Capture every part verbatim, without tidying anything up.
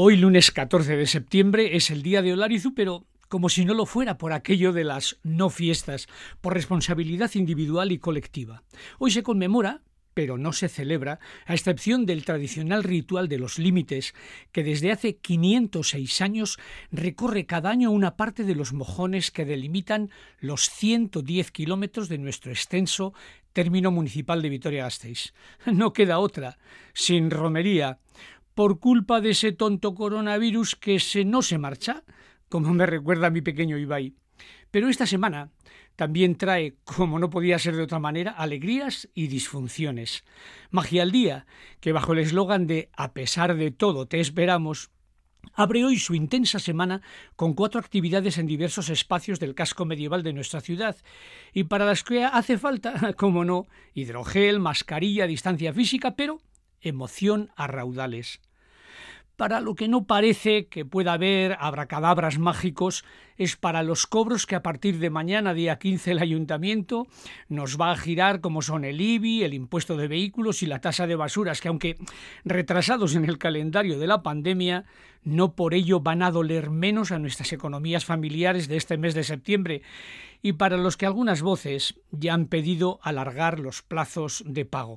Hoy, lunes catorce de septiembre, es el día de Olarizu, pero como si no lo fuera por aquello de las no fiestas, por responsabilidad individual y colectiva. Hoy se conmemora, pero no se celebra, a excepción del tradicional ritual de los límites, que desde hace quinientos seis años recorre cada año una parte de los mojones que delimitan los ciento diez kilómetros de nuestro extenso término municipal de Vitoria-Gasteiz. No queda otra, sin romería, por culpa de ese tonto coronavirus que se no se marcha, como me recuerda mi pequeño Ibai. Pero esta semana también trae, como no podía ser de otra manera, alegrías y disfunciones. Magia al Día, que bajo el eslogan de «A pesar de todo te esperamos», abre hoy su intensa semana con cuatro actividades en diversos espacios del casco medieval de nuestra ciudad y para las que hace falta, como no, hidrogel, mascarilla, distancia física, pero emoción a raudales. Para lo que no parece que pueda haber abracadabras mágicos es para los cobros que a partir de mañana, día quince, el Ayuntamiento nos va a girar, como son el I B I, el impuesto de vehículos y la tasa de basuras, que aunque retrasados en el calendario de la pandemia, no por ello van a doler menos a nuestras economías familiares de este mes de septiembre, y para los que algunas voces ya han pedido alargar los plazos de pago.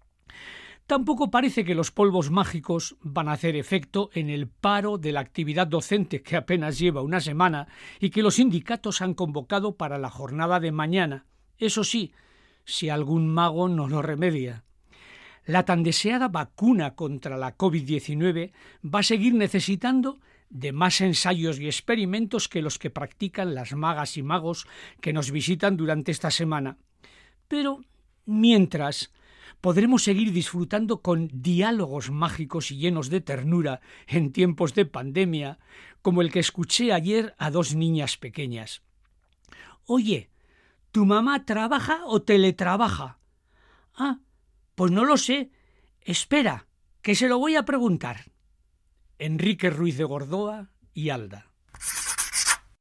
Tampoco parece que los polvos mágicos van a hacer efecto en el paro de la actividad docente, que apenas lleva una semana y que los sindicatos han convocado para la jornada de mañana. Eso sí, si algún mago no lo remedia. La tan deseada vacuna contra la covid diecinueve va a seguir necesitando de más ensayos y experimentos que los que practican las magas y magos que nos visitan durante esta semana. Pero, mientras, podremos seguir disfrutando con diálogos mágicos y llenos de ternura en tiempos de pandemia, como el que escuché ayer a dos niñas pequeñas. Oye, ¿tu mamá trabaja o teletrabaja? Ah, pues no lo sé. Espera, que se lo voy a preguntar. Enrique Ruiz de Gordoa y Alda.